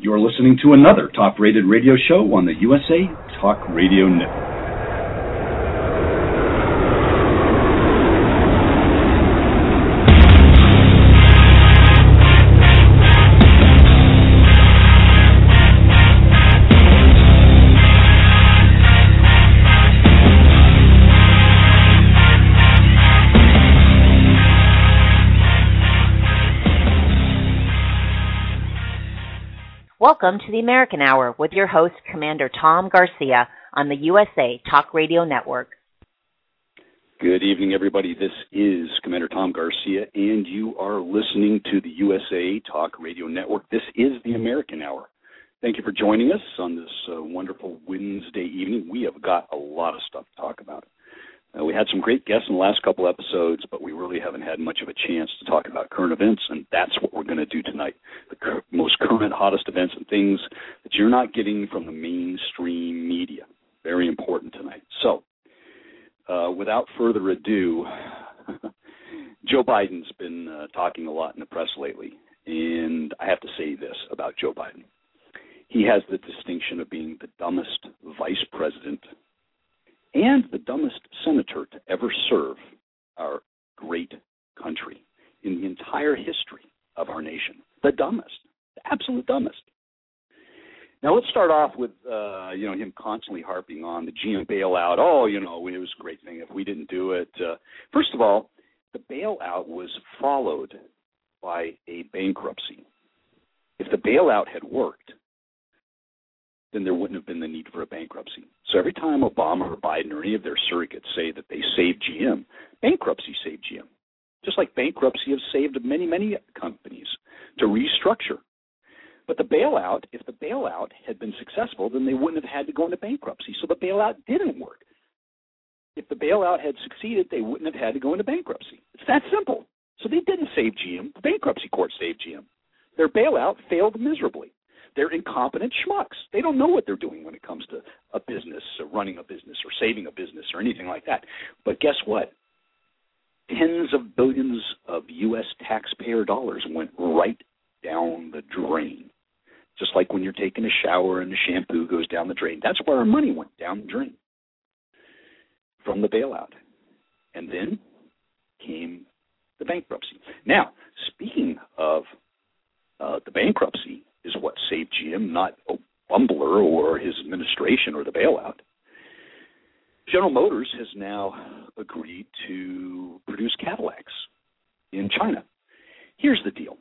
You're listening to another top-rated radio show on the USA Talk Radio Network. Welcome to the American Hour with your host, Commander Tom Garcia, on the USA Talk Radio Network. Good evening, everybody. This is Commander Tom Garcia, and you are listening to the USA Talk Radio Network. This is the American Hour. Thank you for joining us on this wonderful Wednesday evening. We have got a lot of stuff to talk about. We had some great guests in the last couple episodes, but we really haven't had much of a chance to talk about current events, and that's what we're going to do tonight. The most current, hottest events and things that you're not getting from the mainstream media. Very important tonight. So, without further ado, Joe Biden's been talking a lot in the press lately, and I have to say this about Joe Biden. He has the distinction of being the dumbest vice president and the dumbest senator to ever serve our great country in the entire history of our nation. The dumbest, the absolute dumbest. Now, let's start off with, him constantly harping on the GM bailout. Oh, it was a great thing if we didn't do it. First of all, the bailout was followed by a bankruptcy. If the bailout had worked, then there wouldn't have been the need for a bankruptcy. So every time Obama or Biden or any of their surrogates say that they saved GM, bankruptcy saved GM. Just like bankruptcy has saved many, many companies to restructure. But the bailout, if the bailout had been successful, then they wouldn't have had to go into bankruptcy. So the bailout didn't work. If the bailout had succeeded, they wouldn't have had to go into bankruptcy. It's that simple. So they didn't save GM. The bankruptcy court saved GM. Their bailout failed miserably. They're incompetent schmucks. They don't know what they're doing when it comes to a business or running a business or saving a business or anything like that. But guess what? Tens of billions of U.S. taxpayer dollars went right down the drain. Just like when you're taking a shower and the shampoo goes down the drain. That's where our money went, down the drain from the bailout. And then came the bankruptcy. Now, speaking of the bankruptcy, is what saved GM, not a bumbler or his administration or the bailout. General Motors has now agreed to produce Cadillacs in China. Here's the deal.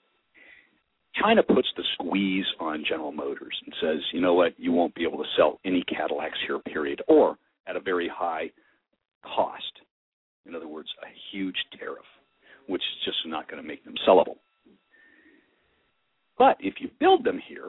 China puts the squeeze on General Motors and says, you know what, you won't be able to sell any Cadillacs here, period, or at a very high cost. In other words, a huge tariff, which is just not going to make them sellable. But if you build them here,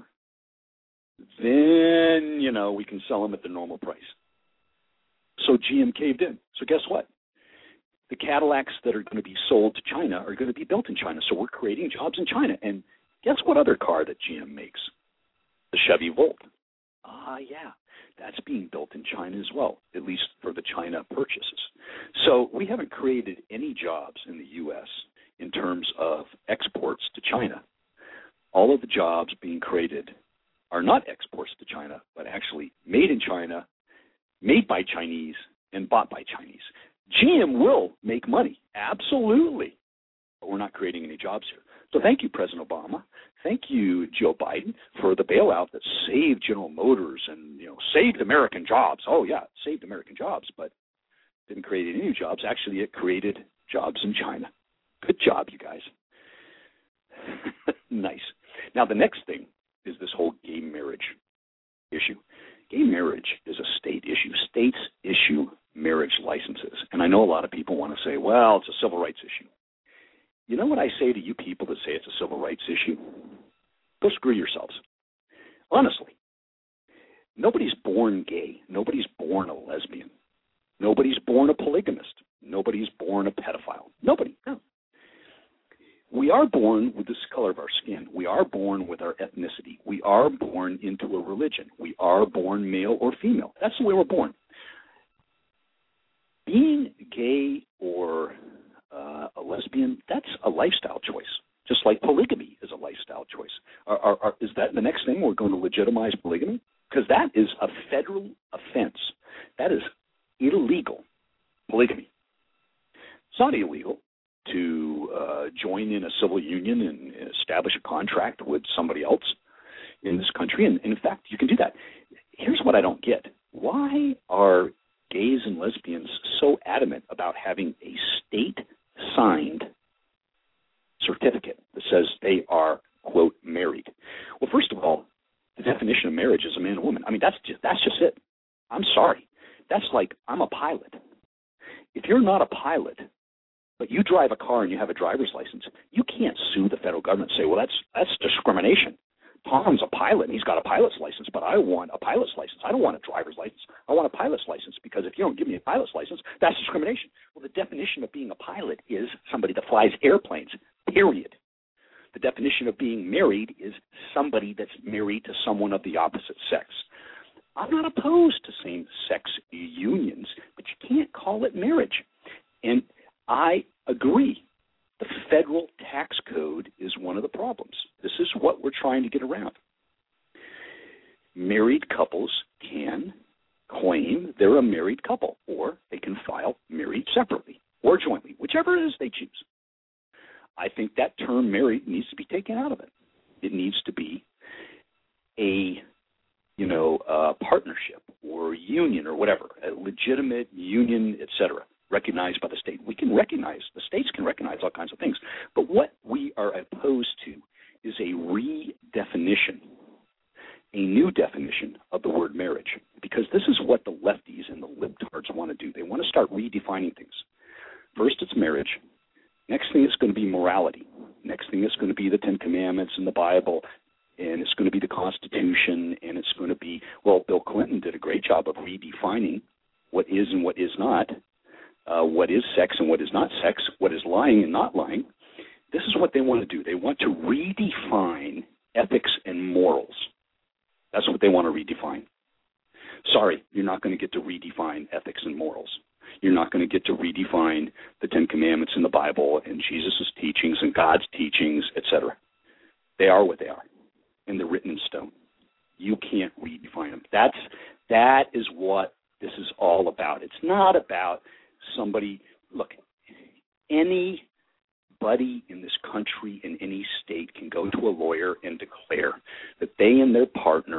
then, we can sell them at the normal price. So GM caved in. So guess what? The Cadillacs that are going to be sold to China are going to be built in China. So we're creating jobs in China. And guess what other car that GM makes? The Chevy Volt. Yeah. That's being built in China as well, at least for the China purchases. So we haven't created any jobs in the U.S. in terms of exports to China. All of the jobs being created are not exports to China, but actually made in China, made by Chinese, and bought by Chinese. GM will make money, absolutely, but we're not creating any jobs here. So thank you, President Obama. Thank you, Joe Biden, for the bailout that saved General Motors and saved American jobs. Oh, yeah, it saved American jobs, but didn't create any new jobs. Actually, it created jobs in China. Good job, you guys. Nice. Now, the next thing is this whole gay marriage issue. Gay marriage is a state issue. States issue marriage licenses. And I know a lot of people want to say, well, it's a civil rights issue. You know what I say to you people that say it's a civil rights issue? Go screw yourselves. Honestly, nobody's born gay. Nobody's born a lesbian. Nobody's born a polygamist. Nobody's born a pedophile. Nobody. No. We are born with this color of our skin. We are born with our ethnicity. We are born into a religion. We are born male or female. That's the way we're born. Being gay or a lesbian, that's a lifestyle choice. just like polygamy is a lifestyle choice. Is that the next thing? We're going to legitimize polygamy? Because that is a federal offense. That is illegal, polygamy. It's not illegal to join in a civil union and establish a contract with somebody else in this country. And in fact, you can do that. Here's what I don't get. Why are gays and lesbians so adamant about having a state-signed certificate that says they are, quote, married? Well, first of all, the definition of marriage is a man and woman. I mean, that's just it. I'm sorry. That's like I'm a pilot. If you're not a pilot, but you drive a car and you have a driver's license, you can't sue the federal government and say, well, that's discrimination. Tom's a pilot and he's got a pilot's license, but I want a pilot's license. I don't want a driver's license. I want a pilot's license because if you don't give me a pilot's license, that's discrimination. Well, the definition of being a pilot is somebody that flies airplanes, period. The definition of being married is somebody that's married to someone of the opposite sex. I'm not opposed to same-sex unions, but you can't call it marriage. And I agree. The federal tax code is one of the problems. This is what we're trying to get around. Married couples can claim they're a married couple, or they can file married separately or jointly, whichever it is they choose. I think that term married needs to be taken out of it. It needs to be a partnership or union or whatever, a legitimate union, etc., recognized by the state. The states can recognize all kinds of things. But what we are opposed to is a redefinition, a new definition of the word marriage, because this is what the lefties and the libtards want to do. They want to start redefining things. First, it's marriage. Next thing is going to be morality. Next thing is going to be the Ten Commandments and the Bible, and it's going to be the Constitution, and it's going to be, well, Bill Clinton did a great job of redefining what is and what is not, what is sex and what is not sex, what is lying and not lying. This is what they want to do. They want to redefine ethics and morals. That's what they want to redefine. Sorry, you're not going to get to redefine ethics and morals. You're not going to get to redefine the Ten Commandments in the Bible and Jesus' teachings and God's teachings, etc. They are what they are, and they're written in stone. You can't redefine them. That is what this is all about. It's not about somebody. Look, anybody in this country, in any state, can go to a lawyer and declare that they and their partner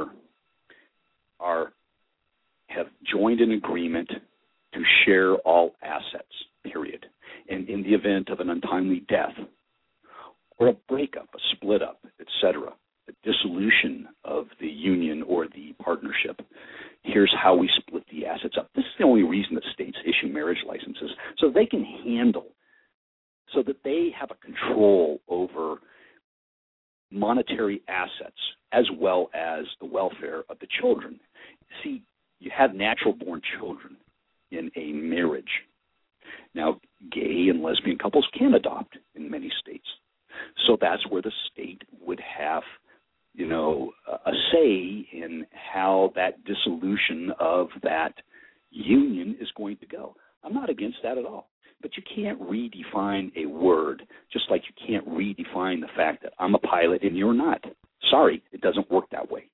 have joined an agreement to share all assets, period. And in the event of an untimely death or a breakup, a split up, etc., a dissolution of the union or the partnership, here's how we split the assets up. This is the only reason that states issue marriage licenses, so they can handle, so that they have a control over monetary assets as well as the welfare of the children. See, you have natural-born children in a marriage. Now, gay and lesbian couples can adopt in many states. So that's where the state would have, a say in how that dissolution of that union is going to go. I'm not against that at all. But you can't redefine a word, just like you can't redefine the fact that I'm a pilot and you're not. Sorry, it doesn't work that way.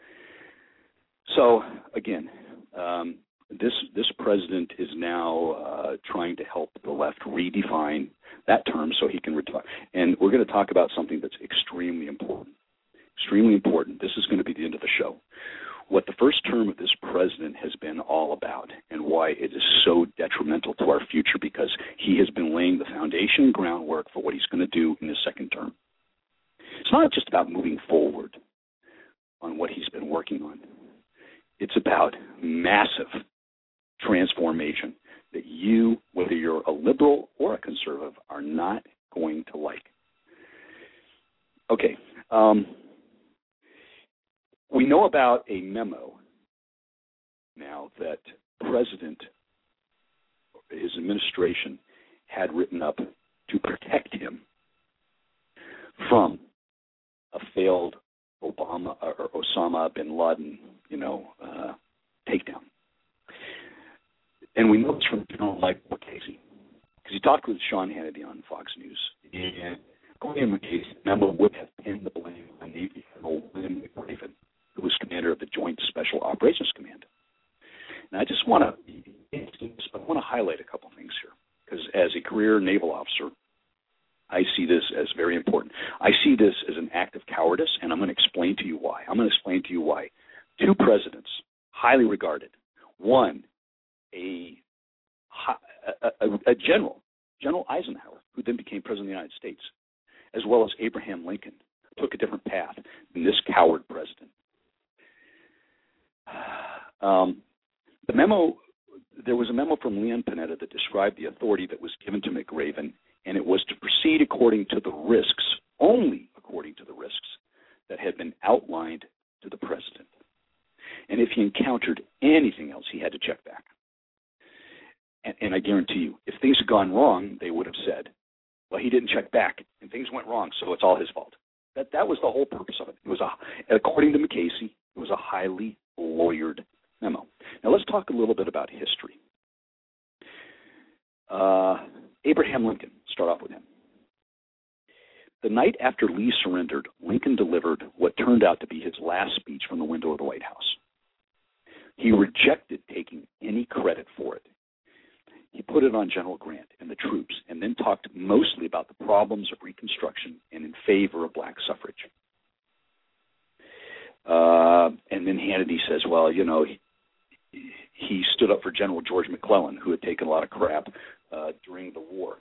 So, again, this president is now trying to help the left redefine that term so he can retire. And we're going to talk about something that's extremely important. Extremely important. This is going to be the end of the show. What the first term of this president has been all about and why it is so detrimental to our future, because he has been laying the foundation and groundwork for what he's going to do in his second term. It's not just about moving forward on what he's been working on. It's about massive transformation that you, whether you're a liberal or a conservative, are not going to like. Okay. We know about a memo now that President, his administration, had written up to protect him from a failed Osama bin Laden, takedown. And we know this from General Michael Casey, because he talked with Sean Hannity on Fox News. And According to McCasey, the memo would have pinned the blame on Navy Admiral William McRaven, who was commander of the Joint Special Operations Command. And I just want to highlight a couple things here, because as a career naval officer, I see this as very important. I see this as an act of cowardice, and I'm going to explain to you why. Two presidents, highly regarded, one, a general, General Eisenhower, who then became president of the United States, as well as Abraham Lincoln, took a different path than this coward president. There was a memo from Leon Panetta that described the authority that was given to McRaven, and it was to proceed according to the risks, only according to the risks that had been outlined to the president. And if he encountered anything else, he had to check back. And I guarantee you, if things had gone wrong, they would have said, well, he didn't check back, and things went wrong, so it's all his fault. That was the whole purpose of it. According to McCasey, it was a highly lawyered memo. Now let's talk a little bit about history. Abraham Lincoln, start off with him. The night after Lee surrendered, Lincoln delivered what turned out to be his last speech from the window of the White House. He rejected taking any credit for it. He put it on General Grant and the troops, and then talked mostly about the problems of Reconstruction and in favor of black suffrage. And then Hannity says, well, you know, he stood up for General George McClellan, who had taken a lot of crap during the war.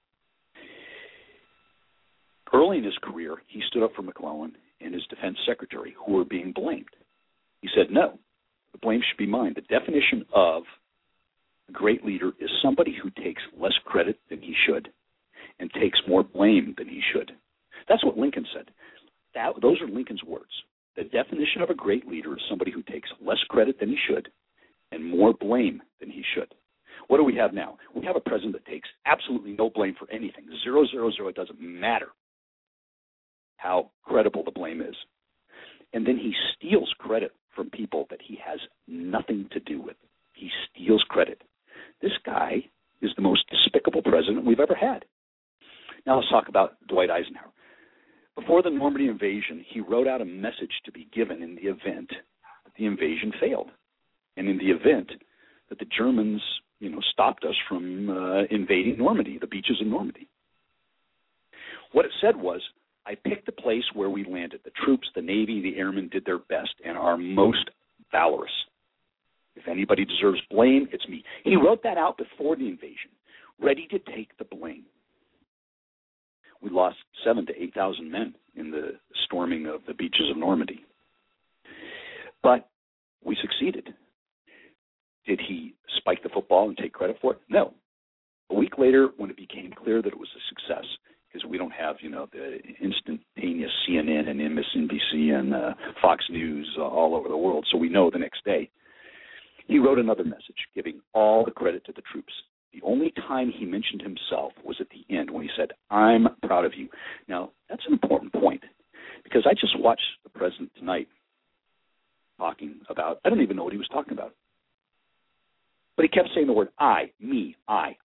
Early in his career, he stood up for McClellan and his defense secretary, who were being blamed. He said, no, the blame should be mine. The definition of a great leader is somebody who takes less credit than he should and takes more blame than he should. That's what Lincoln said. Those are Lincoln's words. The definition of a great leader is somebody who takes less credit than he should and more blame than he should. What do we have now? We have a president that takes absolutely no blame for anything. 0, 0, 0. It doesn't matter how credible the blame is. And then he steals credit from people that he has nothing to do with. He steals credit. This guy is the most despicable president we've ever had. Now let's talk about Dwight Eisenhower. Before the Normandy invasion, he wrote out a message to be given in the event that the invasion failed, and in the event that the Germans, stopped us from invading Normandy, the beaches of Normandy. What it said was, I picked the place where we landed. The troops, the Navy, the airmen did their best and are most valorous. If anybody deserves blame, it's me. He wrote that out before the invasion, ready to take the blame. We lost 7,000 to 8,000 men in the storming of the beaches of Normandy. But we succeeded. Did he spike the football and take credit for it? No. A week later, when it became clear that it was a success, because we don't have, the instantaneous CNN and MSNBC and Fox News all over the world, so we know the next day, he wrote another message giving all the credit to the troops. The only time he mentioned himself was at the end when he said, I'm proud of you. Now, that's an important point because I just watched the president tonight talking about, I don't even know what he was talking about. But he kept saying the word I, me, I,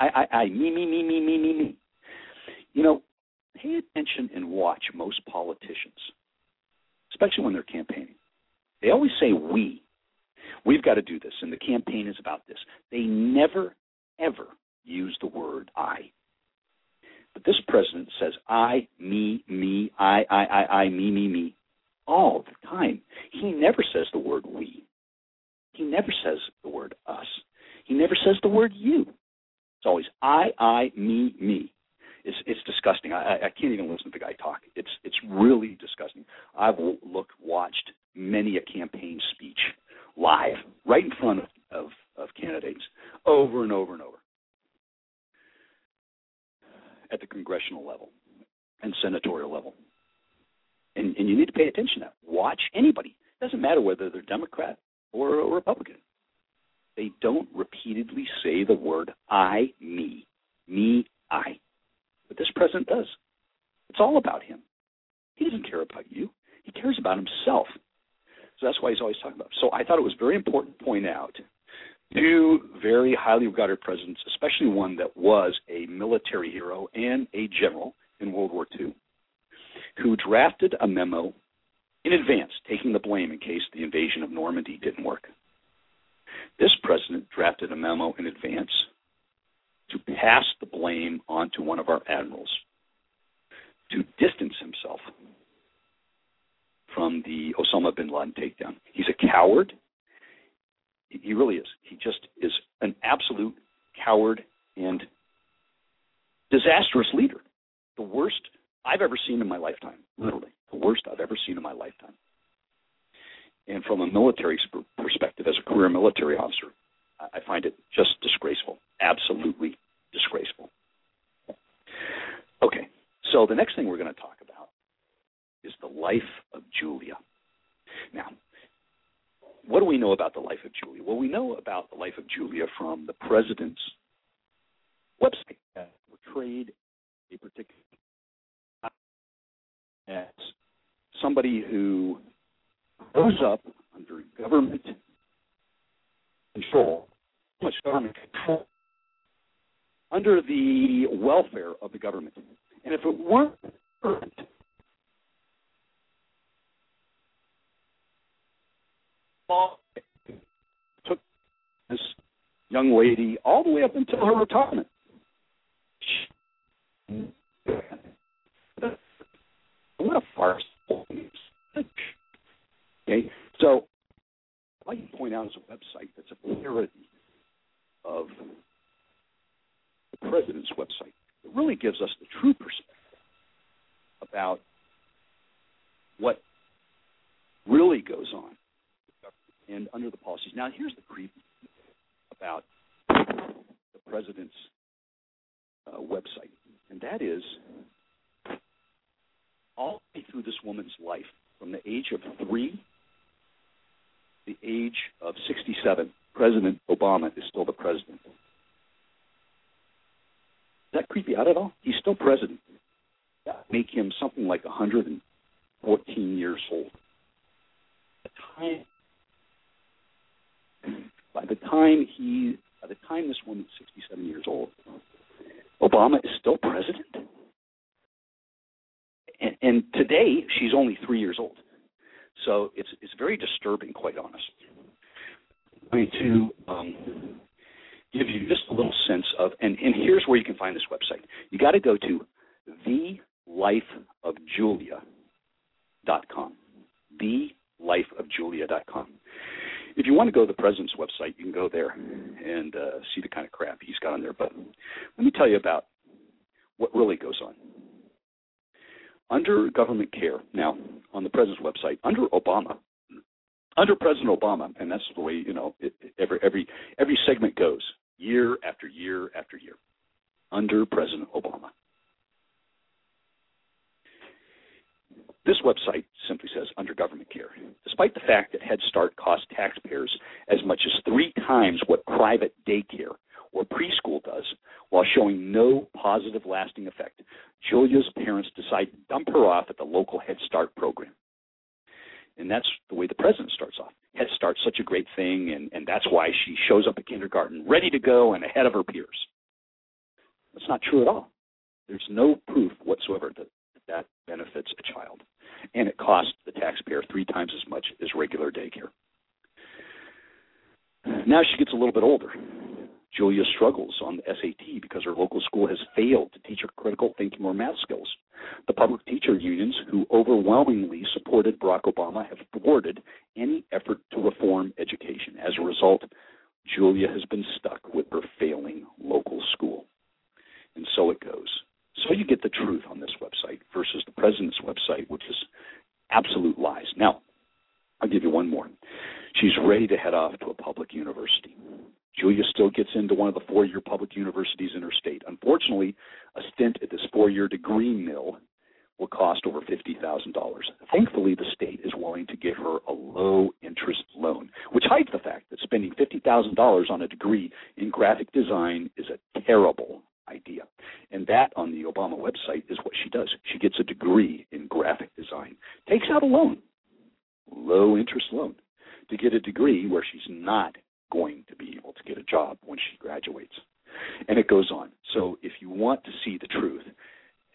me. Pay attention and watch most politicians, especially when they're campaigning. They always say we. We've got to do this, and the campaign is about this. They never, ever use the word I. But this president says I, me, I, me, all the time. He never says the word we. He never says the word us. He never says the word you. It's always I, me. It's disgusting. I can't even listen to the guy talk. It's really disgusting. I've watched many a campaign speech live, right in front of candidates, over and over and over, at the congressional level and senatorial level. And you need to pay attention to that. Watch anybody. It doesn't matter whether they're Democrat or a Republican. They don't repeatedly say the word I, me, I. But this president does. It's all about him. He doesn't care about you. He cares about himself. So that's why he's always talking about it. So I thought it was very important to point out two very highly regarded presidents, especially one that was a military hero and a general, in World War II who drafted a memo in advance, taking the blame in case the invasion of Normandy didn't work. This president drafted a memo in advance to pass the blame on to one of our admirals to distance himself from the Osama bin Laden takedown. He's a coward. He really is. He just is an absolute coward and disastrous leader. The worst I've ever seen in my lifetime, literally. The worst I've ever seen in my lifetime. And from a military perspective, as a career military officer, I find it just disgraceful, absolutely disgraceful. Okay, so the next thing we're going to talk about is the life of Julia. Now, what do we know about the life of Julia? Well, we know about the life of Julia from the president's website that portrayed a particular as somebody who rose up under government control, under the welfare of the government. And if it weren't took this young lady all the way up until her retirement. What a farce. Okay, so I'd like to point out is a website that's a parody of the president's website. It really gives us the true perspective about what really goes on and under the policies. Now, here's the creepy thing about the president's website, and that is all the way through this woman's life, from the age of 3 to the age of 67, President Obama is still the president. Is that creepy out at all? He's still president. That would make him something like 114 years old. By the time this woman's 67 years old, Obama is still president. And today, she's only 3 years old. So it's very disturbing, quite honestly. I'm going to give you just a little sense of, and here's where you can find this website. You got to go to thelifeofjulia.com. Thelifeofjulia.com. If you want to go to the president's website, you can go there and see the kind of crap he's got on there. But let me tell you about what really goes on. Under government care, now, on the president's website, under President Obama, and that's the way, every segment goes, year after year after year, under President Obama. This website simply says, under government care. Despite the fact that Head Start costs taxpayers as much as 3 times what private daycare or preschool does, while showing no positive lasting effect, Julia's parents decide to dump her off at the local Head Start program. And that's the way the president starts off. Head Start's such a great thing, and that's why she shows up at kindergarten ready to go and ahead of her peers. That's not true at all. There's no proof whatsoever that benefits a child. And it costs the taxpayer 3 times as much as regular daycare. Now she gets a little bit older. Julia struggles on the SAT because her local school has failed to teach her critical thinking or math skills. The public teacher unions, who overwhelmingly supported Barack Obama, have thwarted any effort to reform education. As a result, Julia has been stuck with her failing local school. And so it goes. So you get the truth on this website versus the president's website, which is absolute lies. Now, I'll give you one more. She's ready to head off to a public university. Julia still gets into one of the 4-year public universities in her state. Unfortunately, a stint at this 4-year degree mill will cost over $50,000. Thankfully, the state is willing to give her a low-interest loan, which hides the fact that spending $50,000 on a degree in graphic design is a terrible idea. And that, on the Obama website, is what she does. She gets a degree in graphic design, takes out a loan, low-interest loan, to get a degree where she's not going to be able to get a job when she graduates. And it goes on. So if you want to see the truth,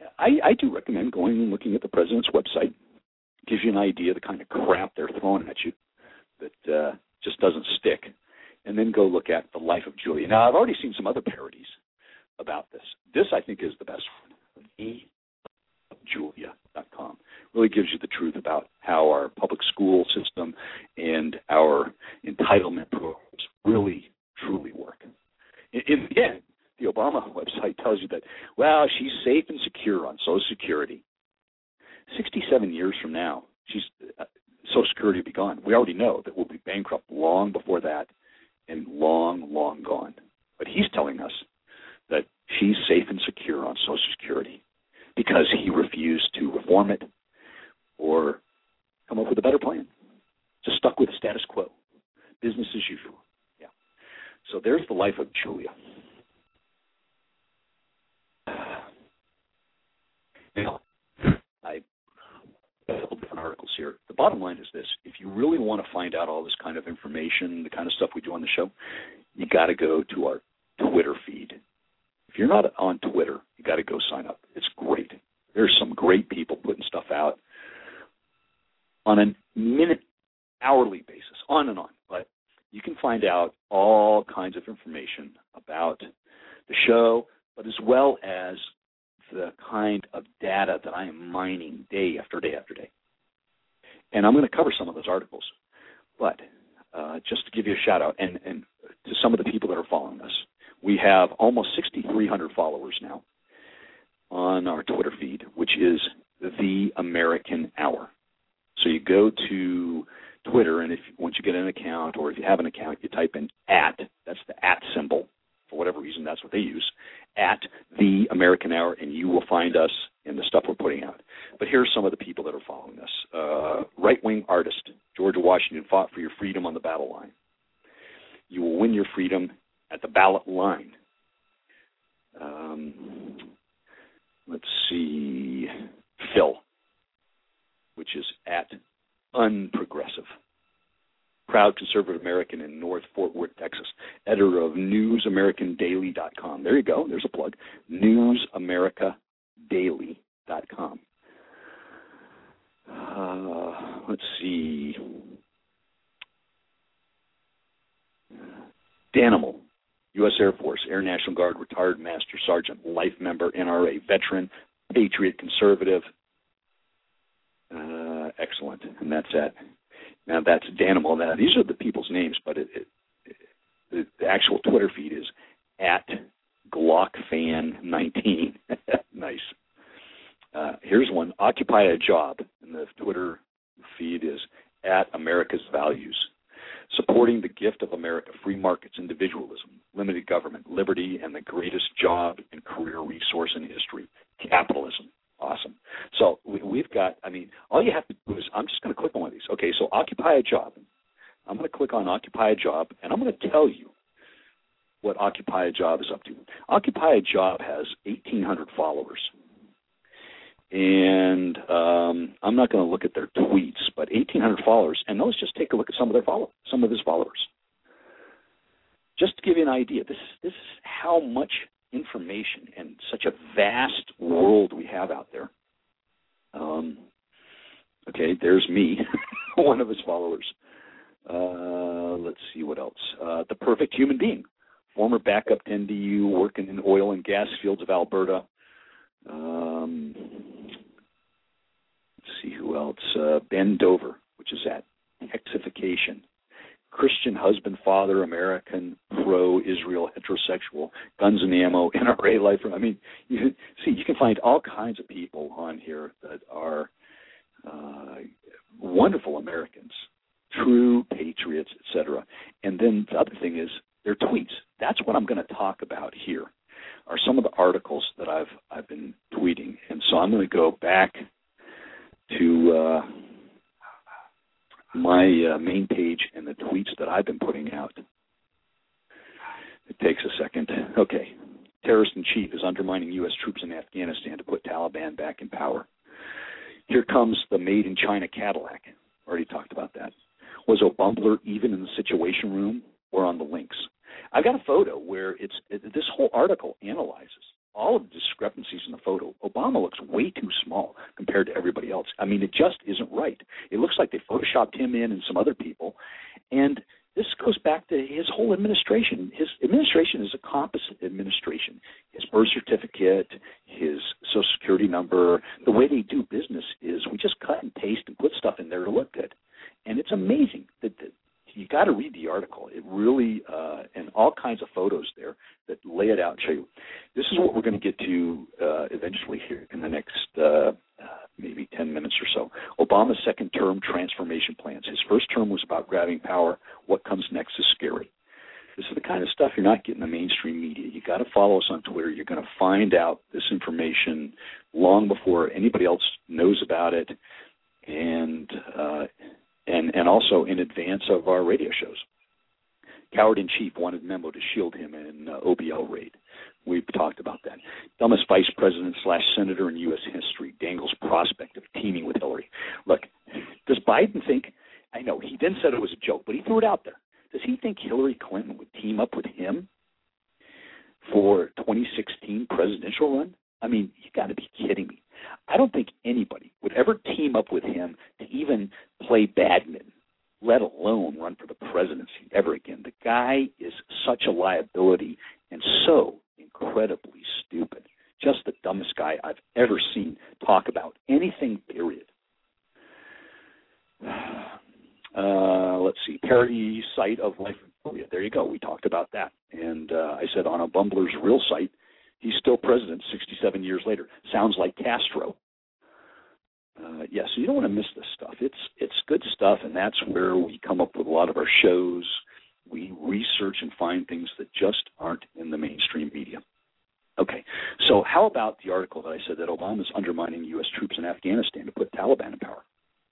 I do recommend going and looking at the president's website. It gives you an idea of the kind of crap they're throwing at you that just doesn't stick. And then go look at The Life of Julia. Now, I've already seen some other parodies about this. This, I think, is the best one. TheLifeofJulia.com. Really gives you the truth about how our public school system and our entitlement programs really, truly work. In the end, the Obama website tells you that, well, she's safe and secure on Social Security. 67 years from now, Social Security will be gone. We already know that we'll be bankrupt long before that and long, long gone. But he's telling us that she's safe and secure on Social Security because he refused to reform it or come up with a better plan. Just stuck with the status quo. Business as usual. Yeah. So there's The Life of Julia. Now, I have different articles here. The bottom line is this. If you really want to find out all this kind of information, the kind of stuff we do on the show, you got to go to our Twitter feed. If you're not on Twitter, you got to go sign up. It's great. There's some great people putting stuff out on a minute, hourly basis, on and on. But you can find out all kinds of information about the show, but as well as the kind of data that I am mining day after day after day. And I'm going to cover some of those articles. But just to give you a shout out, and to some of the people that are following us, we have almost 6,300 followers now on our Twitter feed, which is The American Hour. So you go to Twitter, and once you get an account, or if you have an account, you type in @ that's the @ symbol. For whatever reason, that's what they use, @ The American Hour, and you will find us in the stuff we're putting out. But here are some of the people that are following us. Right-wing artist, George Washington fought for your freedom on the battle line. You will win your freedom at the ballot line. Let's see, Phil, which is @ Unprogressive. Proud conservative American in North Fort Worth, Texas, editor of NewsAmericanDaily.com. There you go. There's a plug. NewsAmericaDaily.com. Let's see. Danimal, U.S. Air Force, Air National Guard, retired Master Sergeant, life member, NRA, veteran, patriot, conservative. Excellent. And that's it. Now, that's Danimal. Now, these are the people's names, but the actual Twitter feed is @GlockFan19. Nice. Here's one. Occupy a Job. And the Twitter feed is @America's Values. Supporting the gift of America, free markets, individualism, limited government, liberty, and the greatest job and career resource in history, capitalism. Awesome. So we've got, all you have to do is, I'm just going to click on one of these. Okay, so Occupy a Job. I'm going to click on Occupy a Job, and I'm going to tell you what Occupy a Job is up to. Occupy a Job has 1,800 followers. And I'm not going to look at their tweets, but 1,800 followers, and let's just take a look at some of his followers. Just to give you an idea, this is how much information and such a vast world we have out there. Okay, there's me, one of his followers. Let's see what else. The Perfect Human Being, former backup to NDU, working in oil and gas fields of Alberta. Let's see who else. Ben Dover, which is at Hexification. Christian husband, father, American, pro-Israel, heterosexual, guns and ammo, NRA lifer. You can find all kinds of people on here that are wonderful Americans, true patriots, etc. And then the other thing is their tweets. That's what I'm going to talk about here, are some of the articles that I've been tweeting. And so I'm going to go back to my main page and the tweets that I've been putting out. It takes a second. Okay. Terrorist in chief is undermining U.S. troops in Afghanistan to put Taliban back in power. Here comes the Made in China Cadillac. Already talked about that. Was O'Bumbler even in the Situation Room or on the links? I've got a photo where this whole article analyzes all of the discrepancies in the photo. Obama looks way too small compared to everybody else. I mean, it just isn't right. It looks like they photoshopped him in and some other people. And this goes back to his whole administration. His administration is a composite administration. His birth certificate, his Social Security number, the way they do business is we just cut and paste and put stuff in there to look good. And it's amazing that you got to read the article. It really, and all kinds of photos there that lay it out and show you. This is what we're going to get to eventually here in the next maybe 10 minutes or so. Obama's second term transformation plans. His first term was about grabbing power. What comes next is scary. This is the kind of stuff you're not getting in the mainstream media. You got to follow us on Twitter. You're going to find out this information long before anybody else knows about it, and also in advance of our radio shows. Coward-in-Chief wanted memo to shield him in OBL raid. We've talked about that. Dumbest vice president / senator in U.S. history dangles prospect of teaming with Hillary. Look, does Biden think, I know he then said it was a joke, but he threw it out there. Does he think Hillary Clinton would team up with him for 2016 presidential run? I mean, you got to be kidding me. I don't think anybody would ever team up with him to even play badminton, let alone run for the presidency ever again. The guy is such a liability and so incredibly stupid. Just the dumbest guy I've ever seen talk about anything, period. Let's see, parody site of life. Oh, yeah, there you go. We talked about that. And I said on a Bumbler's real site, he's still president 67 years later. Sounds like Castro. So you don't want to miss this stuff. It's good stuff, and that's where we come up with a lot of our shows. We research and find things that just aren't in the mainstream media. Okay, so how about the article that I said that Obama's undermining U.S. troops in Afghanistan to put Taliban in power?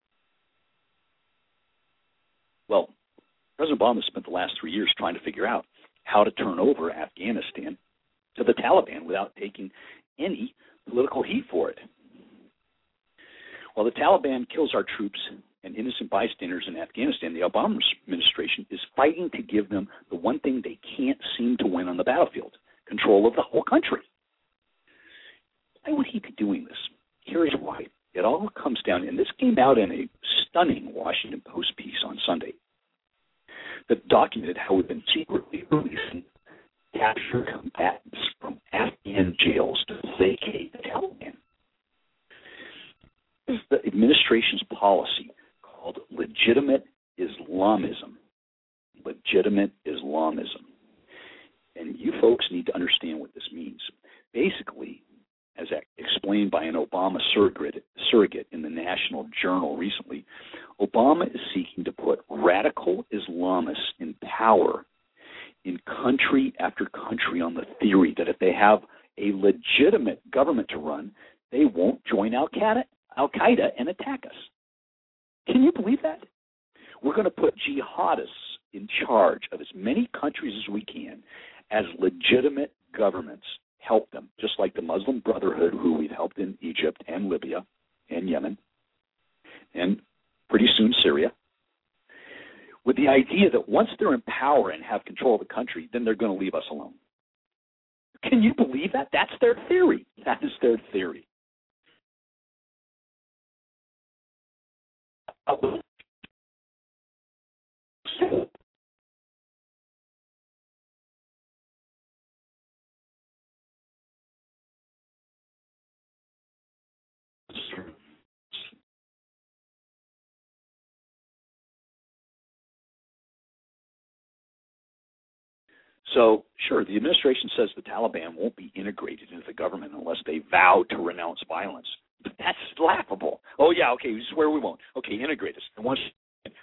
Well, President Obama spent the last 3 years trying to figure out how to turn over Afghanistan to the Taliban without taking any political heat for it. While the Taliban kills our troops and innocent bystanders in Afghanistan, the Obama administration is fighting to give them the one thing they can't seem to win on the battlefield, control of the whole country. Why would he be doing this? Here's why. It all comes down, and this came out in a stunning Washington Post piece on Sunday that documented how we've been secretly releasing captured combatants from Afghan jails to placate the Taliban. This is the administration's policy called legitimate Islamism. Legitimate Islamism. And you folks need to understand what this means. Basically, as explained by an Obama surrogate in the National Journal recently, Obama is seeking to put radical Islamists in power in country after country on the theory that if they have a legitimate government to run, they won't join Al-Qaeda and attack us. Can you believe that? We're going to put jihadists in charge of as many countries as we can as legitimate governments help them, just like the Muslim Brotherhood, who we've helped in Egypt and Libya and Yemen and pretty soon Syria, with the idea that once they're in power and have control of the country, then they're going to leave us alone. Can you believe that? That's their theory. That is their theory. So, sure, the administration says the Taliban won't be integrated into the government unless they vow to renounce violence. But that's laughable. Oh, yeah, okay, we swear we won't. Okay, integrate us. And once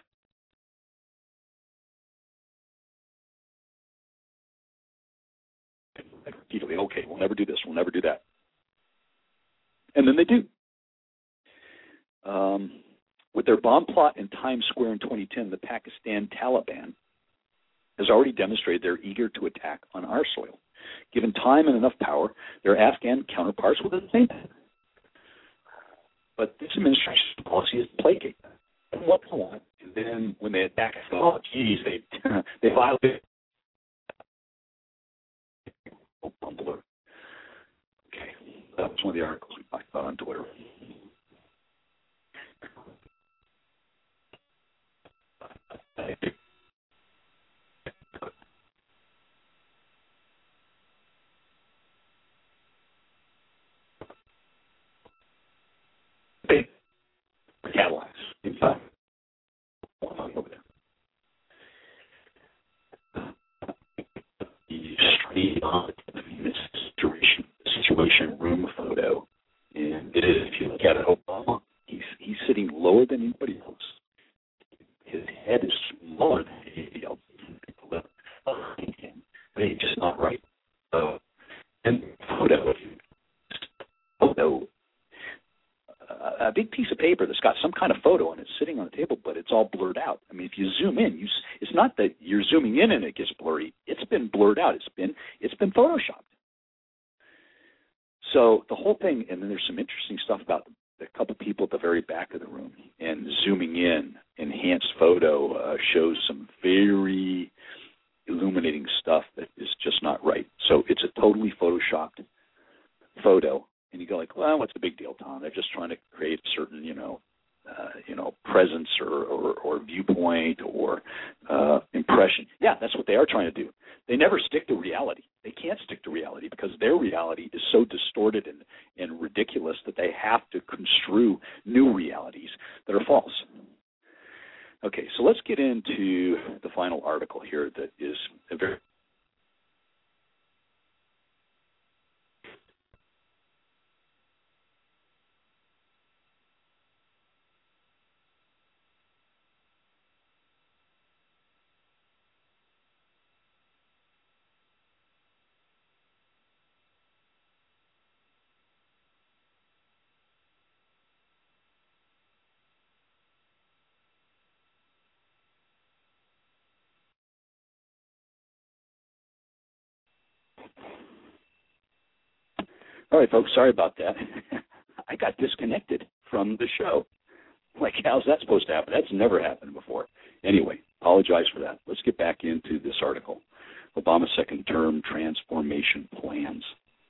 repeatedly, okay, we'll never do this, we'll never do that. And then they do. With their bomb plot in Times Square in 2010, the Pakistan Taliban has already demonstrated they're eager to attack on our soil. Given time and enough power, their Afghan counterparts will do the same thing. But this administration's policy is to placate them. And what they want, and then when they attack us, oh, geez, they violate. room photo, and it is, if you look at it, Obama, he's sitting lower than anybody else. His head is smaller than anybody else. People that are behind him. I mean, it's just not right. So, and photo, a big piece of paper that's got some kind of photo and it's sitting on the table, but it's all blurred out. I mean, if you zoom in, it's not that you're zooming in and it gets blurry. It's been blurred out. It's been photoshopped. So the whole thing, and then there's some interesting stuff about a couple people at the very back of the room, and zooming in, enhanced photo shows some very illuminating stuff that is just not right. So it's a totally photoshopped photo. And you go like, well, what's the big deal, Tom? They're just trying to create a certain, presence or viewpoint or impression. Yeah, that's what they are trying to do. They never stick to reality. They can't stick to reality because their reality is so distorted and ridiculous that they have to construe new realities that are false. Okay, so let's get into the final article here that is a very All right, folks, sorry about that. I got disconnected from the show. Like, how's that supposed to happen? That's never happened before. Anyway, apologize for that. Let's get back into this article. Obama's second term transformation plans.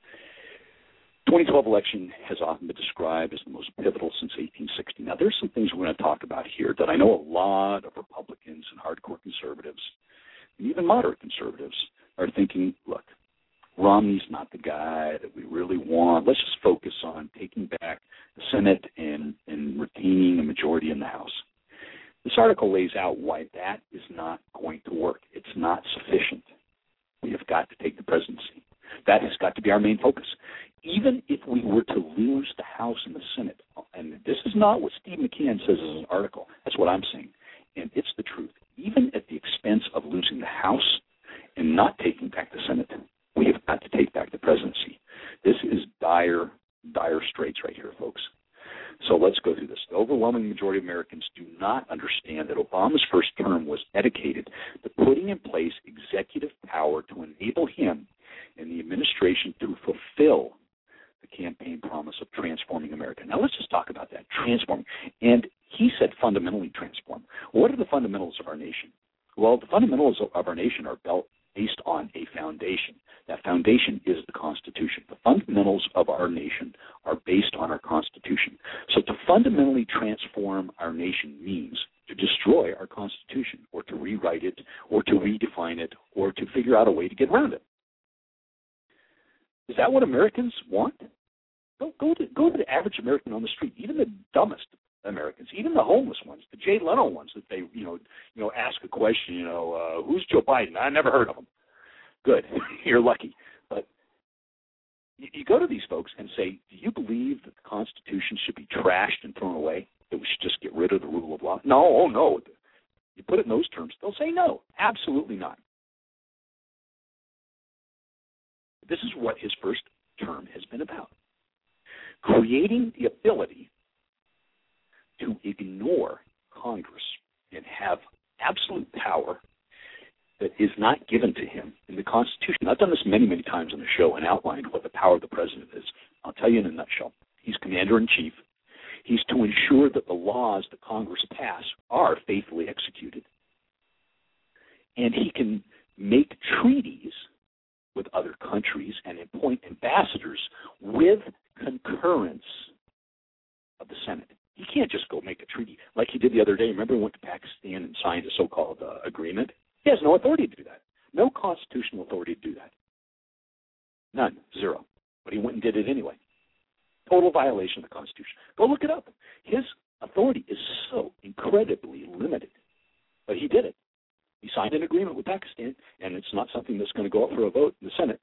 2012 election has often been described as the most pivotal since 1860. Now, there's some things we're going to talk about here that I know a lot of Republicans and hardcore conservatives, and even moderate conservatives, are thinking, look, Romney's not the guy that we really want. Let's just focus on taking back the Senate and retaining a majority in the House. This article lays out why that is not going to work. It's not sufficient. We have got to take the presidency. That has got to be our main focus. Even if we were to lose the House and the Senate, and this is not what Steve McCann says in an article. That's what I'm saying, and it's the truth. Even at the expense of losing the House and not taking back the Senate, we have got to take back the presidency. This is dire straits right here, folks. So let's go through this. The overwhelming majority of Americans do not understand that Obama's first term was dedicated to putting in place executive power to enable him and the administration to fulfill the campaign promise of transforming America. Now let's just talk about that, transforming. And he said fundamentally transform. What are the fundamentals of our nation? Well, the fundamentals of our nation are based on a foundation. That foundation is the Constitution. The fundamentals of our nation are based on our Constitution. So to fundamentally transform our nation means to destroy our Constitution or to rewrite it or to redefine it or to figure out a way to get around it. Is that what Americans want? Go to the average American on the street, even the dumbest Americans, even the homeless ones, the Jay Leno ones that they, ask a question, who's Joe Biden? I never heard of him. Good, you're lucky. But you go to these folks and say, do you believe that the Constitution should be trashed and thrown away, that we should just get rid of the rule of law? No, oh no. You put it in those terms, they'll say no, absolutely not. This is what his first term has been about. Creating the ability to ignore Congress and have absolute power that is not given to him in the Constitution. I've done this many, many times on the show and outlined what the power of the president is. I'll tell you in a nutshell. He's commander-in-chief. He's to ensure that the laws that Congress pass are faithfully executed. And he can make treaties with other countries and appoint ambassadors with concurrence of the Senate. He can't just go make a treaty like he did the other day. Remember he went to Pakistan and signed a so-called agreement? He has no authority to do that. No constitutional authority to do that. None. Zero. But he went and did it anyway. Total violation of the Constitution. Go look it up. His authority is so incredibly limited. But he did it. He signed an agreement with Pakistan, and it's not something that's going to go up for a vote in the Senate.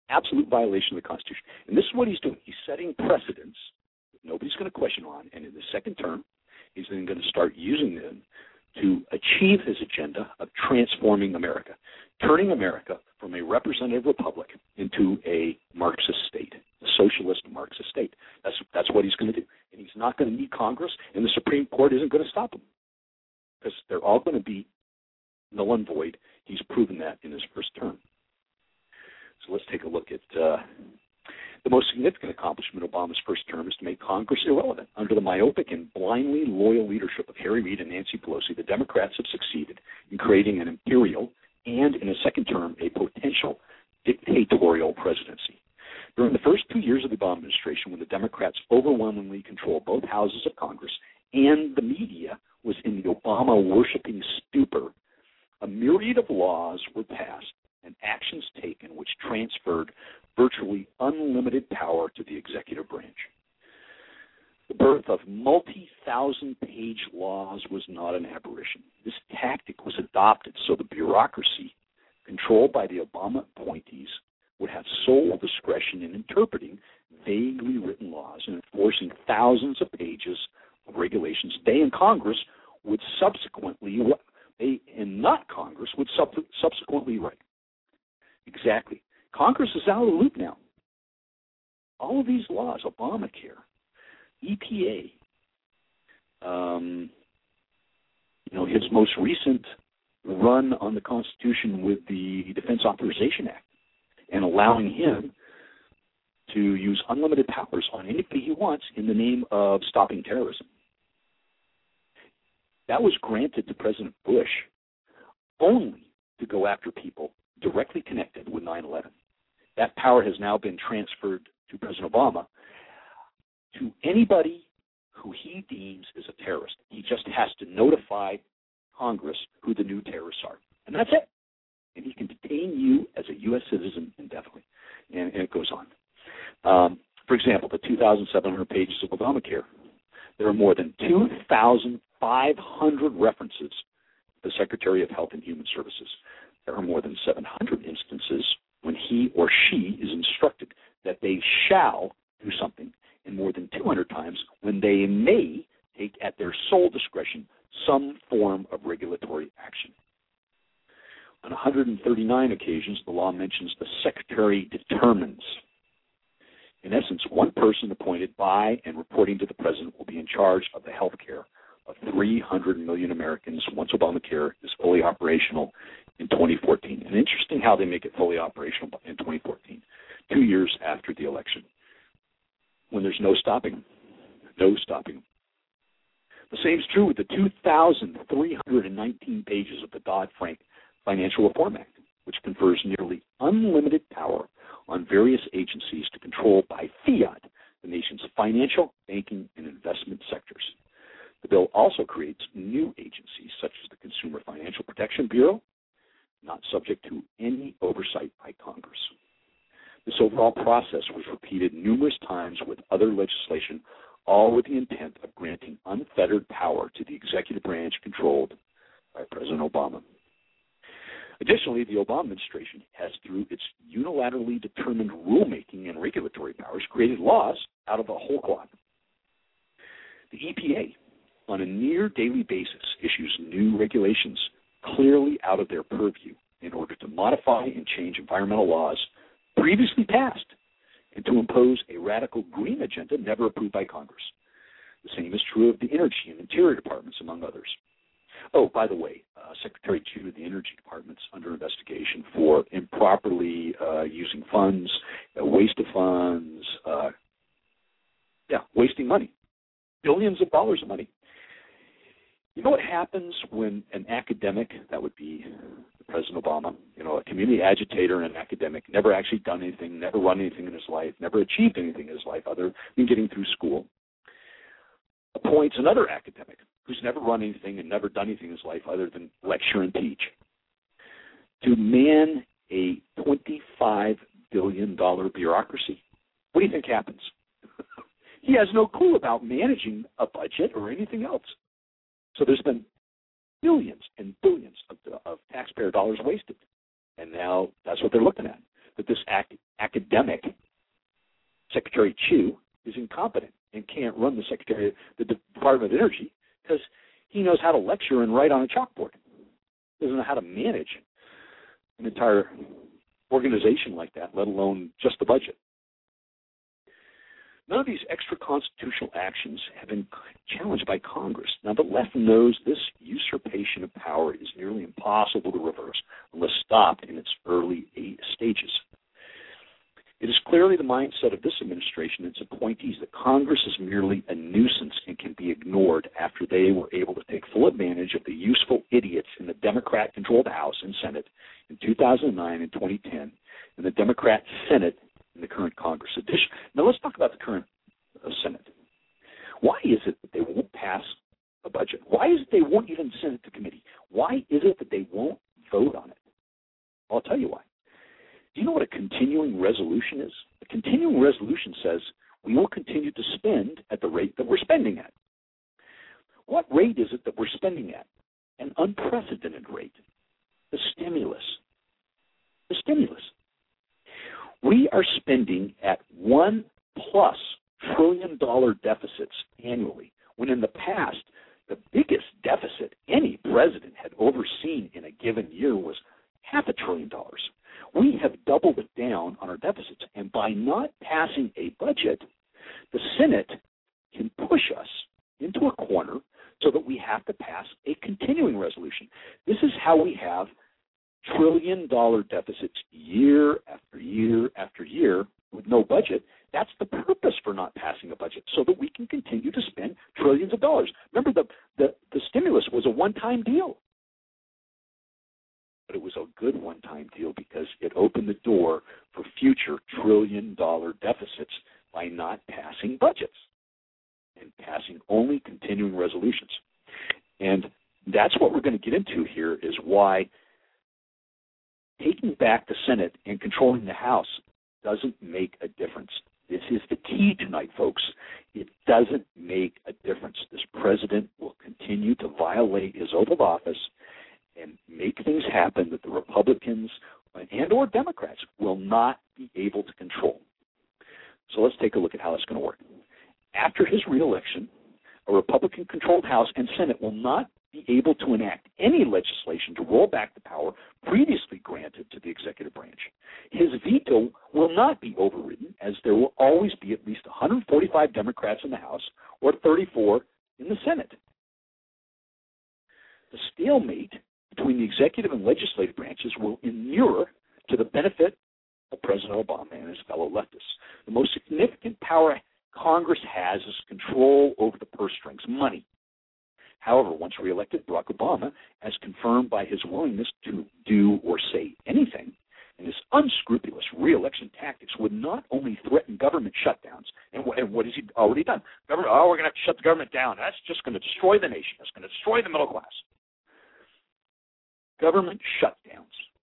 absolute violation of the Constitution. And this is what he's doing. He's setting precedents that nobody's going to question on. And in the second term, he's then going to start using them to achieve his agenda of transforming America, turning America from a representative republic into a Marxist state, a socialist Marxist state. That's what he's going to do. And he's not going to need Congress, and the Supreme Court isn't going to stop him because they're all going to be null and void. He's proven that in his first term. So let's take a look at the most significant accomplishment of Obama's first term is to make Congress irrelevant. Under the myopic and blindly loyal leadership of Harry Reid and Nancy Pelosi, the Democrats have succeeded in creating an imperial and, in a second term, a potential dictatorial presidency. During the first 2 years of the Obama administration, when the Democrats overwhelmingly controlled both houses of Congress and the media was in the Obama-worshipping stupor, a myriad of laws were passed and actions taken which transferred virtually unlimited power to the executive branch. The birth of multi-thousand-page laws was not an aberration. This tactic was adopted so the bureaucracy, controlled by the Obama appointees, would have sole discretion in interpreting vaguely written laws and enforcing thousands of pages of regulations they and Congress would subsequently, subsequently write. Exactly. Congress is out of the loop now. All of these laws, Obamacare, EPA, his most recent run on the Constitution with the Defense Authorization Act and allowing him to use unlimited powers on anybody he wants in the name of stopping terrorism. That was granted to President Bush only to go after people directly connected with 9/11. That power has now been transferred to President Obama to anybody who he deems is a terrorist. He just has to notify Congress who the new terrorists are. And that's it. And he can detain you as a U.S. citizen indefinitely. And it goes on. For example, the 2,700 pages of Obamacare, there are more than 2,500 references to the Secretary of Health and Human Services. There are more than 700 instances when he or she is instructed that they shall do something, and more than 200 times when they may take at their sole discretion some form of regulatory action. On 139 occasions, the law mentions the Secretary determines. In essence, one person appointed by and reporting to the President will be in charge of the health care of 300 million Americans once Obamacare is fully operational in 2014. And interesting how they make it fully operational in 2014, 2 years after the election, when there's no stopping them. No stopping them. The same is true with the 2,319 pages of the Dodd-Frank Financial Reform Act, which confers nearly unlimited power on various agencies to control by fiat the nation's financial, banking, and investment sectors. The bill also creates new agencies such as the Consumer Financial Protection Bureau, not subject to any oversight by Congress. This overall process was repeated numerous times with other legislation, all with the intent of granting unfettered power to the executive branch controlled by President Obama. Additionally, the Obama administration has, through its unilaterally determined rulemaking and regulatory powers, created laws out of a whole cloth. The EPA, on a near daily basis, issues new regulations clearly out of their purview in order to modify and change environmental laws previously passed and to impose a radical green agenda never approved by Congress. The same is true of the Energy and Interior Departments, among others. Oh, by the way, Secretary Chu of the Energy Department's under investigation for improperly using funds, waste of funds, wasting money, billions of dollars of money. You know what happens when an academic, that would be President Obama, a community agitator and an academic, never actually done anything, never run anything in his life, never achieved anything in his life other than getting through school, appoints another academic who's never run anything and never done anything in his life other than lecture and teach to man a $25 billion bureaucracy. What do you think happens? He has no clue about managing a budget or anything else. So there's been billions and billions of taxpayer dollars wasted. And now that's what they're looking at. that this academic, Secretary Chu, is incompetent and can't run the Department of Energy because he knows how to lecture and write on a chalkboard. Doesn't know how to manage an entire organization like that, let alone just the budget. None of these extra constitutional actions have been challenged by Congress. Now, the left knows this usurpation of power is nearly impossible to reverse unless stopped in its early stages. It is clearly the mindset of this administration and its appointees that Congress is merely a nuisance and can be ignored after they were able to take full advantage of the useful idiots in the Democrat-controlled House and Senate in 2009 and 2010, and the Democrat Senate in the current Congress edition. Now let's talk about the current Senate. Why is it that they won't pass a budget? Why is it they won't even send it to committee? Why is it that they won't vote on it? I'll tell you why. Do you know what a continuing resolution is? A continuing resolution says we will continue to spend at the rate that we're spending at. What rate is it that we're spending at? An unprecedented rate. The stimulus. The stimulus. We are spending at $1+ trillion deficits annually, when in the past, the biggest deficit any president had overseen in a given year was $500 billion. We have doubled it down on our deficits, and by not passing a budget, the Senate can push us into a corner so that we have to pass a continuing resolution. This is how we have trillion-dollar deficits year after year after year with no budget. That's the purpose for not passing a budget, so that we can continue to spend trillions of dollars. Remember, the stimulus was a one-time deal. But it was a good one-time deal because it opened the door for future trillion-dollar deficits by not passing budgets and passing only continuing resolutions. And that's what we're going to get into here, is why taking back the Senate and controlling the House doesn't make a difference. This is the key tonight, folks. It doesn't make a difference. This president will continue to violate his oath of office and make things happen that the Republicans and or Democrats will not be able to control. So let's take a look at how that's going to work. After his reelection, a Republican-controlled House and Senate will not be able to enact any legislation to roll back the power previously granted to the executive branch. His veto will not be overridden, as there will always be at least 145 Democrats in the House or 34 in the Senate. The stalemate between the executive and legislative branches will inure to the benefit of President Obama and his fellow leftists. The most significant power Congress has is control over the purse strings, money. However, once reelected, Barack Obama, as confirmed by his willingness to do or say anything, and his unscrupulous reelection tactics would not only threaten government shutdowns, and what has he already done? We're going to have to shut the government down. That's just going to destroy the nation. It's going to destroy the middle class. Government shutdowns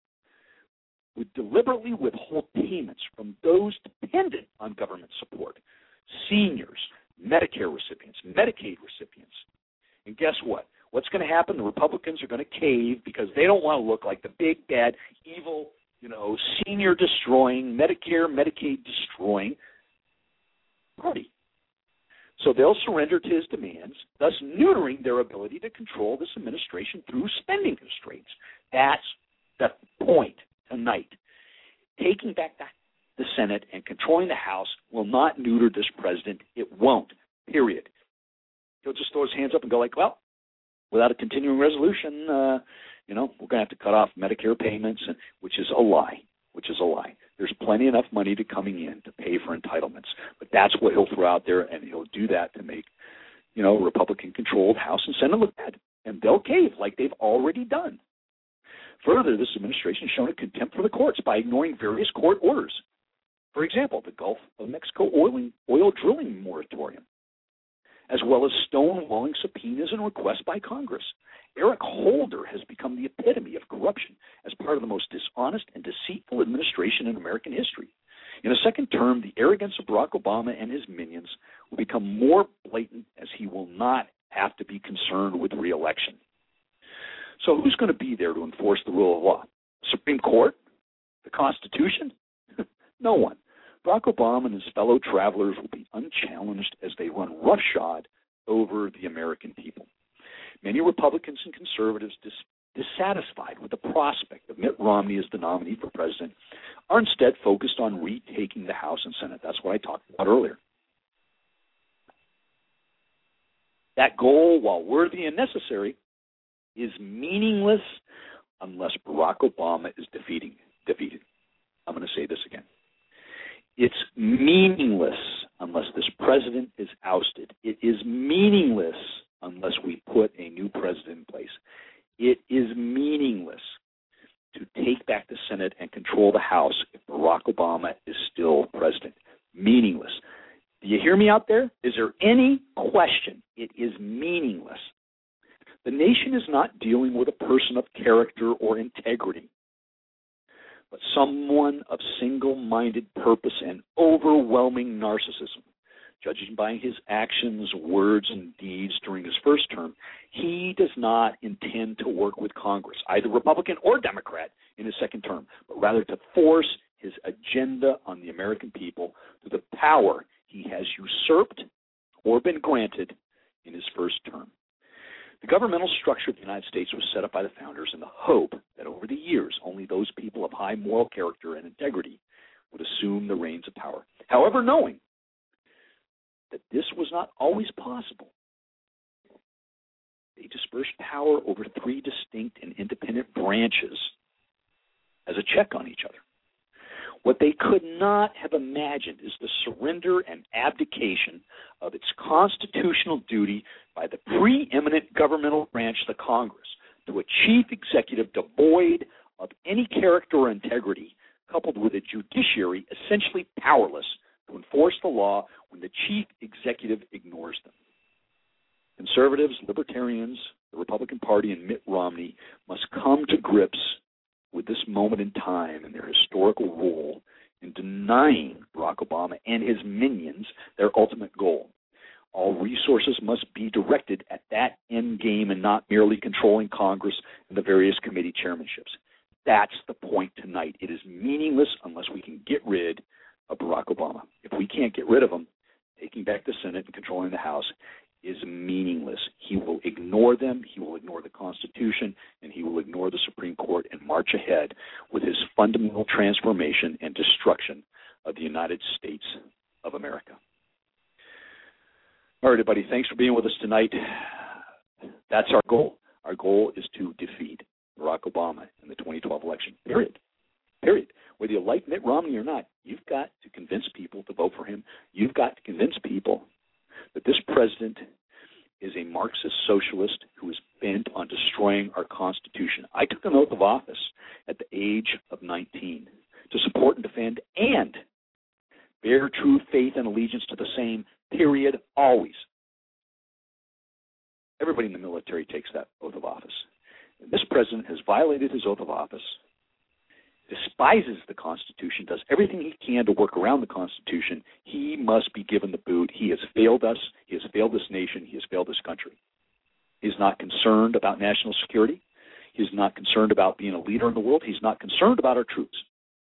would deliberately withhold payments from those dependent on government support, seniors, Medicare recipients, Medicaid recipients. And guess what? What's going to happen? The Republicans are going to cave because they don't want to look like the big, bad, evil, senior-destroying, Medicare, Medicaid-destroying party. So they'll surrender to his demands, thus neutering their ability to control this administration through spending constraints. That's the point tonight. Taking back the Senate and controlling the House will not neuter this president. It won't, period. He'll just throw his hands up and go like, well, without a continuing resolution, we're going to have to cut off Medicare payments, which is a lie. There's plenty enough money coming in to pay for entitlements, but that's what he'll throw out there, and he'll do that to make, Republican-controlled House and Senate look bad, and they'll cave like they've already done. Further, this administration has shown a contempt for the courts by ignoring various court orders. For example, the Gulf of Mexico oil drilling moratorium, as well as stonewalling subpoenas and requests by Congress. Eric Holder has become the epitome of corruption as part of the most dishonest and deceitful administration in American history. In a second term, the arrogance of Barack Obama and his minions will become more blatant, as he will not have to be concerned with re-election. So who's going to be there to enforce the rule of law? Supreme Court? The Constitution? No one. Barack Obama and his fellow travelers will be unchallenged as they run roughshod over the American people. Many Republicans and conservatives dissatisfied with the prospect of Mitt Romney as the nominee for president are instead focused on retaking the House and Senate. That's what I talked about earlier. That goal, while worthy and necessary, is meaningless unless Barack Obama is defeated. I'm going to say this again. It's meaningless unless this president is ousted. It is meaningless unless we put a new president in place. It is meaningless to take back the Senate and control the House if Barack Obama is still president. Meaningless. Do you hear me out there? Is there any question? It is meaningless. The nation is not dealing with a person of character or integrity, but someone of single-minded purpose and overwhelming narcissism. Judging by his actions, words, and deeds during his first term, he does not intend to work with Congress, either Republican or Democrat, in his second term, but rather to force his agenda on the American people through the power he has usurped or been granted in his first term. The governmental structure of the United States was set up by the founders in the hope that over the years only those people of high moral character and integrity would assume the reins of power. However, knowing that this was not always possible, they dispersed power over three distinct and independent branches as a check on each other. What they could not have imagined is the surrender and abdication of its constitutional duty by the preeminent governmental branch, the Congress, to a chief executive devoid of any character or integrity, coupled with a judiciary essentially powerless to enforce the law when the chief executive ignores them. Conservatives, libertarians, the Republican Party, and Mitt Romney must come to grips with this moment in time and their historical role in denying Barack Obama and his minions their ultimate goal. All resources must be directed at that end game and not merely controlling Congress and the various committee chairmanships. That's the point tonight. It is meaningless unless we can get rid of Barack Obama. If we can't get rid of him, taking back the Senate and controlling the House is meaningless. He will ignore them, he will ignore the Constitution, and he will ignore the Supreme Court and march ahead with his fundamental transformation and destruction of the United States of America. All right, everybody, thanks for being with us tonight. That's our goal. Our goal is to defeat Barack Obama in the 2012 election, period. Whether you like Mitt Romney or not, you've got to convince people to vote for him. You've got to convince people that this president is a Marxist socialist who is bent on destroying our Constitution. I took an oath of office at the age of 19 to support and defend and bear true faith and allegiance to the same, period, always. Everybody in the military takes that oath of office. And this president has violated his oath of office, despises the Constitution, does everything he can to work around the Constitution. He must be given the boot. He has failed us. He has failed this nation. He has failed this country. He's not concerned about national security. He's not concerned about being a leader in the world. He's not concerned about our troops.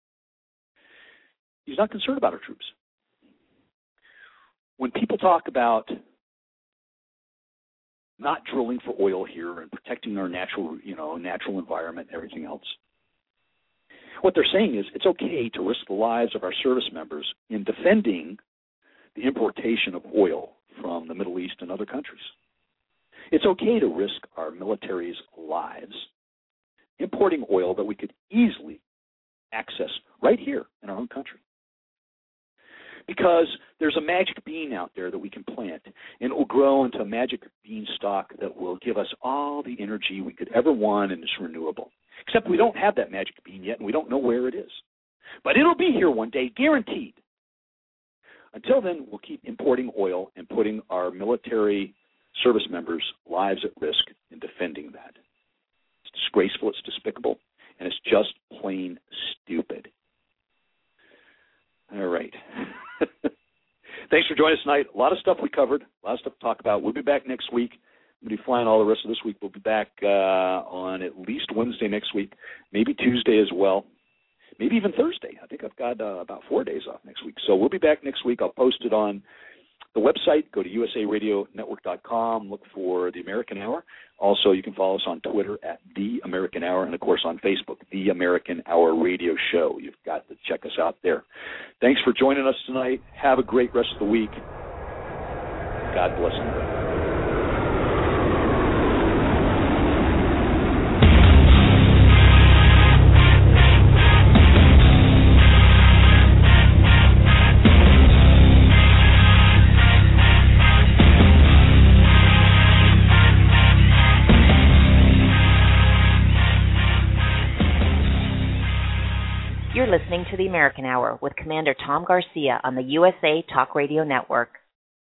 He's not concerned about our troops. When people talk about not drilling for oil here and protecting our natural environment and everything else, what they're saying is it's okay to risk the lives of our service members in defending the importation of oil from the Middle East and other countries. It's okay to risk our military's lives importing oil that we could easily access right here in our own country. Because there's a magic bean out there that we can plant, and it will grow into a magic beanstalk that will give us all the energy we could ever want, and it's renewable. Except we don't have that magic bean yet, and we don't know where it is. But it'll be here one day, guaranteed. Until then, we'll keep importing oil and putting our military service members' lives at risk in defending that. It's disgraceful, it's despicable, and it's just plain stupid. All right. Thanks for joining us tonight. A lot of stuff we covered, a lot of stuff to talk about. We'll be back next week. I'm going to be flying all the rest of this week. We'll be back on at least Wednesday next week, maybe Tuesday as well. maybe even Thursday. I think I've got about 4 days off next week. So we'll be back next week. I'll post it on the website. Go to usaradionetwork.com. Look for The American Hour. Also, you can follow us on Twitter at The American Hour, and, of course, on Facebook, The American Hour Radio Show. You've got to check us out there. Thanks for joining us tonight. Have a great rest of the week. God bless America. You're listening to The American Hour with Commander Tom Garcia on the USA Talk Radio Network.